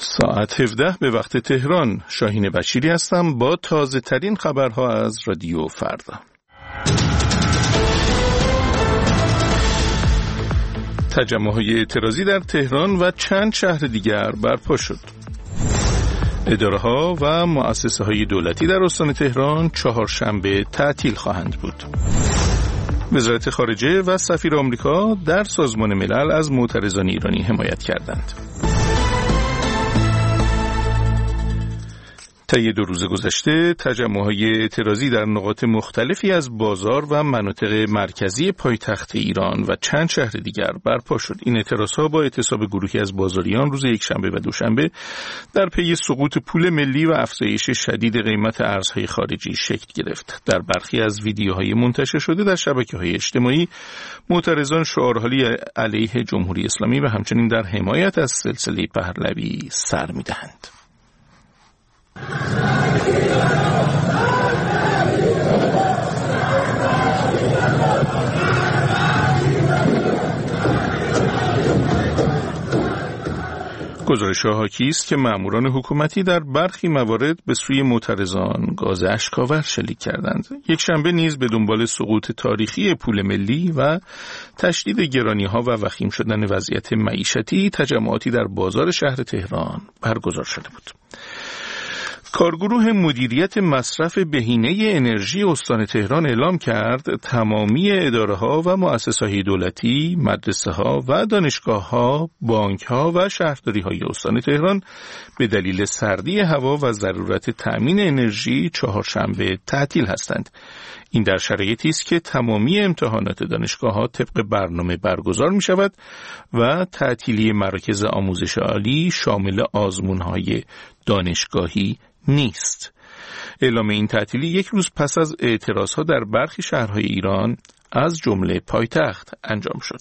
ساعت 17 به وقت تهران. شاهین بشیری هستم با تازه ترین خبرها از رادیو فردا. تجمع‌های اعتراضی در تهران و چند شهر دیگر برپا شد. اداره‌ها و مؤسسه‌های دولتی در استان تهران چهارشنبه تعطیل خواهند بود. وزارت خارجه و سفیر آمریکا در سازمان ملل از معترضان ایرانی حمایت کردند. طی 2 روز گذشته تجمع‌های اعتراضی در نقاط مختلفی از بازار و مناطق مرکزی پایتخت ایران و چند شهر دیگر برپا شد. این اعتراضها با اعتصاب گروهی از بازاریان روز یکشنبه و دوشنبه در پی سقوط پول ملی و افزایش شدید قیمت ارزهای خارجی شکل گرفت. در برخی از ویدیوهای منتشر شده در شبکه‌های اجتماعی معترضان شعارهایی علیه جمهوری اسلامی و همچنین در حمایت از سلسله پهلوی سر می‌دهند. گزارش‌ها حاکی است که ماموران حکومتی در برخی موارد به سوی معترضان گاز اشک‌آور شلیک کردند. یک شنبه نیز به دنبال سقوط تاریخی پول ملی و تشدید گرانی‌ها و وخیم شدن وضعیت معیشتی تجمعاتی در بازار شهر تهران برگزار شده بود. کارگروه مدیریت مصرف بهینه انرژی استان تهران اعلام کرد تمامی اداره‌ها و مؤسسه‌های دولتی، مدرسه‌ها و دانشگاه‌ها، بانک‌ها و شهرداری‌های استان تهران به دلیل سردی هوا و ضرورت تأمین انرژی چهارشنبه تعطیل هستند. این در شرایطی است که تمامی امتحانات دانشگاه‌ها طبق برنامه برگزار می‌شود و تعطیلی مراکز آموزش عالی شامل آزمون‌های دانشگاهی نیست. اعلام این تعطیلی یک روز پس از اعتراضها در برخی شهرهای ایران از جمله پایتخت انجام شد.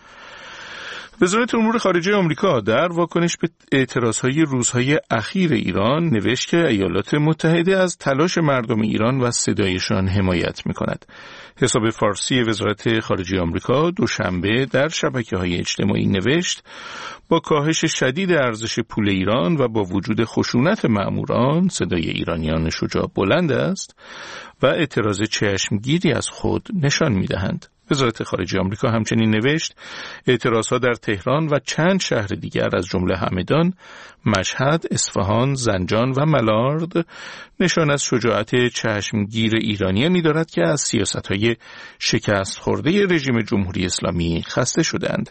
وزارت امور خارجه آمریکا در واکنش به اعتراضهای روزهای اخیر ایران نوشت که ایالات متحده از تلاش مردم ایران و صدایشان حمایت می‌کند. حساب فارسی وزارت خارجه آمریکا دوشنبه در شبکه‌های اجتماعی نوشت با کاهش شدید ارزش پول ایران و با وجود خشونت ماموران صدای ایرانیان شجاع بلند است و اعتراض چشمگیری از خود نشان می‌دهند. وزارت خارجه آمریکا همچنین نوشت اعتراضها در تهران و چند شهر دیگر از جمله همدان، مشهد، اصفهان، زنجان و ملارد نشان از شجاعت چشمگیر ایرانیانی دارد که از سیاست‌های شکست خورده رژیم جمهوری اسلامی خسته شدند.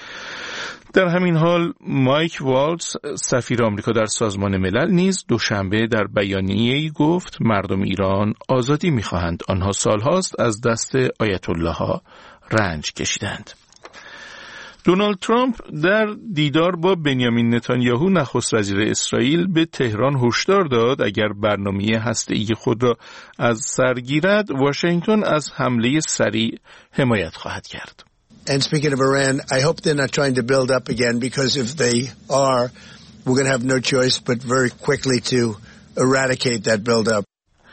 در همین حال مایک والتز سفیر آمریکا در سازمان ملل نیز دوشنبه در بیانیه‌ای گفت مردم ایران آزادی می‌خواهند. آنها سالهاست از دست آیت الله‌ها رنج کشیدند. دونالد ترامپ در دیدار با بنیامین نتانیاهو نخست وزیر اسرائیل به تهران هشدار داد اگر برنامه هسته‌ای خود را از سر گیرد واشنگتن از حمله سریع حمایت خواهد کرد. And speaking of Iran, I hope they're not trying to build up again because if they are, we're going to have no choice but very quickly to eradicate that build up.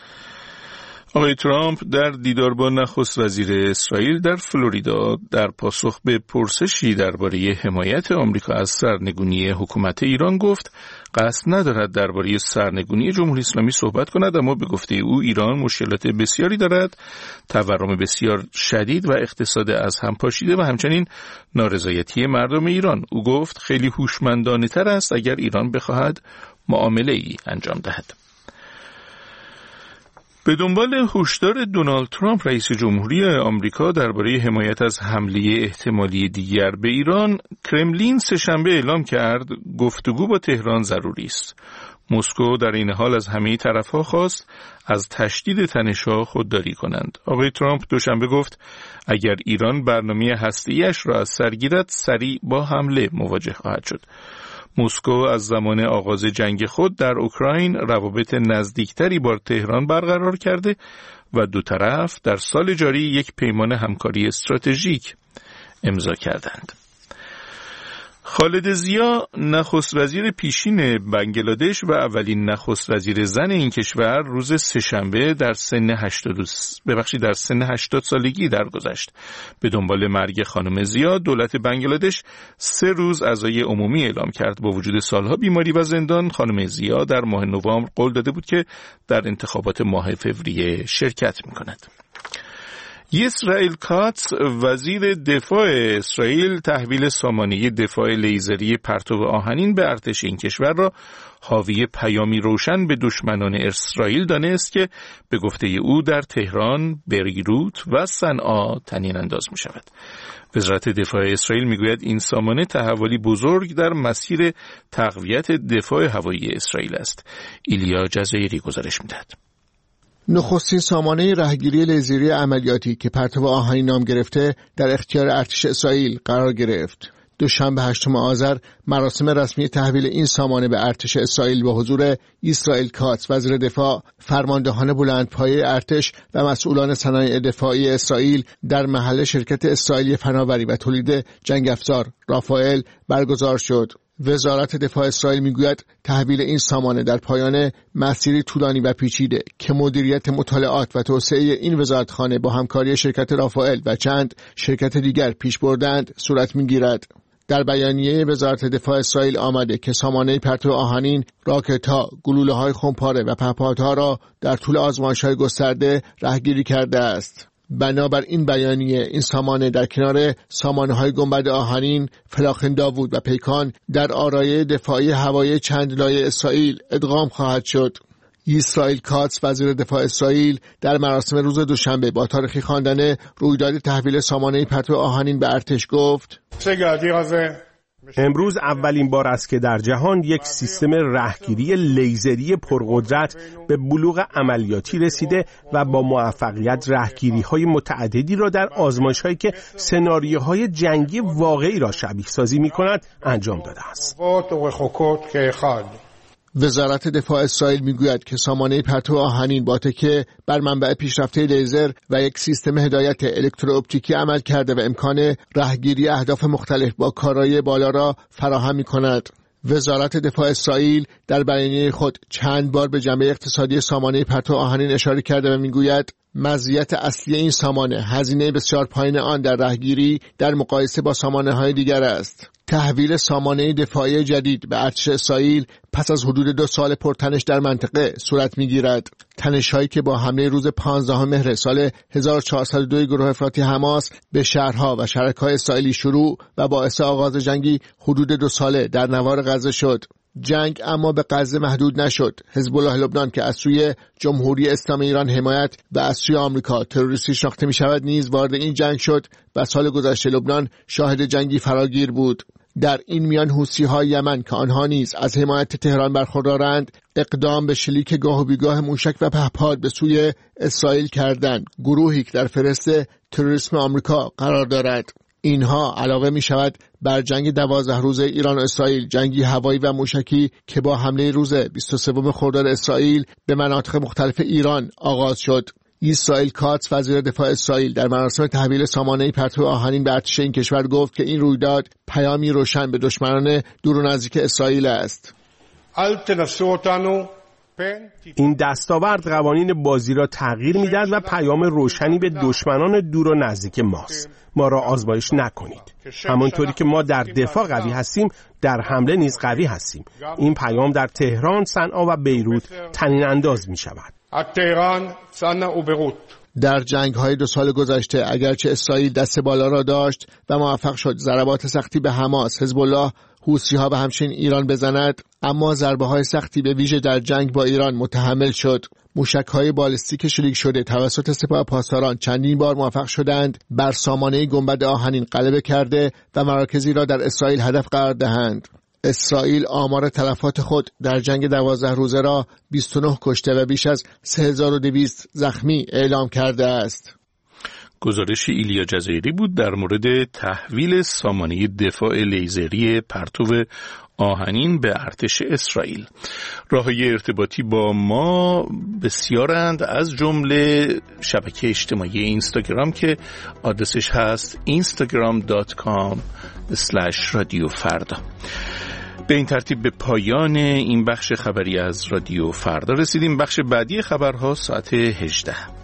آقای ترامپ در دیدار با نخست وزیر اسرائیل در فلوریدا در پاسخ به پرسشی درباره حمایت آمریکا از سرنگونی حکومت ایران گفت قصد ندارد درباره سرنگونی جمهوری اسلامی صحبت کند، اما به گفته او ایران مشکلات بسیاری دارد، تورم بسیار شدید و اقتصاد از هم پاشیده و همچنین نارضایتی مردم ایران. او گفت خیلی هوشمندانه تر است اگر ایران بخواهد معامله ای انجام دهد. به دنبال هشدار دونالد ترامپ رئیس جمهوری آمریکا درباره حمایت از حمله احتمالی دیگر به ایران، کرملین سه‌شنبه اعلام کرد گفتگو با تهران ضروری است. مسکو در این حال از همه طرف‌ها خواست از تشدید تنش‌ها خودداری کنند. آقای ترامپ دوشنبه گفت اگر ایران برنامه هسته‌ای‌اش را از سر گیرد سریع با حمله مواجه خواهد شد. مسکو از زمان آغاز جنگ خود در اوکراین روابط نزدیکتری با تهران برقرار کرده و دو طرف در سال جاری یک پیمان همکاری استراتژیک امضا کردند. خالد ضیا نخست وزیر پیشین بنگلادش و اولین نخست وزیر زن این کشور روز سه‌شنبه در سن 80 سالگی درگذشت. به دنبال مرگ خانم ضیا دولت بنگلادش 3 روز عزای عمومی اعلام کرد. با وجود سالها بیماری و زندان، خانم ضیا در ماه نوامبر قول داده بود که در انتخابات ماه فوریه شرکت می‌کند. اسرائیل کاتس وزیر دفاع اسرائیل تحویل سامانه دفاع لیزری پرتو آهنین به ارتش این کشور را حاوی پیامی روشن به دشمنان اسرائیل دانست که به گفته او در تهران، بیروت و صنعا طنین انداز می شود. وزارت دفاع اسرائیل می گوید این سامانه تحولی بزرگ در مسیر تقویت دفاع هوایی اسرائیل است. ایلیا جزایری گزارش می دهد. نخستین سامانه رهگیری لیزری عملیاتی که پرتو آهنین نام گرفته در اختیار ارتش اسرائیل قرار گرفت. دوشنبه 8 آذر مراسم رسمی تحویل این سامانه به ارتش اسرائیل با حضور اسرائیل کاتس وزیر دفاع، فرماندهان بلندپایه ارتش و مسئولان صنایع دفاعی اسرائیل در محل شرکت اسرائیلی فناوری و تولید جنگ افزار رافائل برگزار شد. وزارت دفاع اسرائیل میگوید تحویل این سامانه در پایان مسیری طولانی و پیچیده که مدیریت مطالعات و توسعه این وزارتخانه با همکاری شرکت رافائل و چند شرکت دیگر پیش بردند صورت میگیرد. در بیانیه وزارت دفاع اسرائیل آمده که سامانه پرتو آهنین، راکت‌ها، گلوله‌های خمپاره و پهپادها را در طول آزمایش‌های گسترده رهگیری کرده است. بنابر این بیانیه این سامانه در کنار سامانه‌های گنبد آهنین، فلاخن داوود و پیکان در آرایه دفاعی هوایی چند لایه اسرائیل ادغام خواهد شد. اسرائیل کاتس وزیر دفاع اسرائیل در مراسم روز دوشنبه با تاریخی خواندن رویداد تحویل سامانه پرتو آهنین به ارتش گفت: امروز اولین بار است که در جهان یک سیستم رهگیری لیزری پرقدرت به بلوغ عملیاتی رسیده و با موفقیت رهگیری‌های متعددی را در آزمایش‌هایی که سناریوهای جنگی واقعی را شبیه سازی می‌کند انجام داده است. وزارت دفاع اسرائیل میگوید که سامانه پرتو آهنین با تکیه بر منبع پیشرفته لیزر و یک سیستم هدایت الکترواپتیکی عمل کرده و امکان رهگیری اهداف مختلف با کارایی بالا را فراهم می‌کند. وزارت دفاع اسرائیل در بیانیه خود چند بار به جنبه اقتصادی سامانه پرتو آهنین اشاره کرده و میگوید مزیت اصلی این سامانه هزینه بسیار پایین آن در رهگیری در مقایسه با سامانه‌های دیگر است. تحویل سامانه دفاعی جدید به ارتش اسرائیل پس از حدود 2 سال پرتنش در منطقه صورت می‌گیرد. تنش‌هایی که با حمله روز 15 مهر سال 1402 گروه افراطی حماس به شهرها و شهرک‌های اسرائیلی شروع و باعث آغاز جنگی حدود 2 ساله در نوار غزه شد. جنگ اما به غزه محدود نشد. حزب الله لبنان که از سوی جمهوری اسلامی ایران حمایت و از سوی آمریکا تروریستی شناخته می شود نیز وارد این جنگ شد و سال گذشته لبنان شاهد جنگی فراگیر بود. در این میان حوثی‌های یمن که آنها نیز از حمایت تهران برخوردارند اقدام به شلیک گاه و بیگاه موشک و پهپاد به سوی اسرائیل کردند. گروهی که در فهرست تروریسم آمریکا قرار دارد. اینها علاوه می شود بر جنگ 12 روزه ایران و اسرائیل، جنگی هوایی و موشکی که با حمله روز 23 خرداد اسرائیل به مناطق مختلف ایران آغاز شد. اسرائیل کاتس وزیر دفاع اسرائیل در مراسم تحویل سامانه پرتو آهنین به ارتش این کشور گفت که این رویداد پیامی روشن به دشمنان دور و نزدیک اسرائیل است. این دستاورد قوانین بازی را تغییر می‌دهد و پیام روشنی به دشمنان دور و نزدیک ماست. ما را آزمایش نکنید. همانطوری که ما در دفاع قوی هستیم، در حمله نیز قوی هستیم. این پیام در تهران، صنعا و بیروت طنین انداز می‌شود. در جنگ‌های 2 سال گذشته اگرچه اسرائیل دست بالا را داشت و موفق شد ضربات سختی به حماس، حزب الله، حوثی‌ها و همچنین ایران بزند، اما ضربه‌های سختی به ویژه در جنگ با ایران متحمل شد. موشک‌های بالستیک شلیک شده توسط سپاه پاسداران چندین بار موفق شدند بر سامانه گنبد آهنین غلبه کرده و مراکزی را در اسرائیل هدف قرار دهند. اسرائیل آمار تلفات خود در جنگ 12 روزه را 29 کشته و بیش از 3200 زخمی اعلام کرده است. گزارش ایلیا جزایری بود در مورد تحویل سامانه دفاع لیزری پرتو آهنین به ارتش اسرائیل. راه‌های ارتباطی با ما بسیارند، از جمله شبکه اجتماعی اینستاگرام که آدرسش هست instagram.com/RFI رادیو فردا. به این ترتیب به پایان این بخش خبری از رادیو فردا رسیدیم. بخش بعدی خبرها ساعت 18.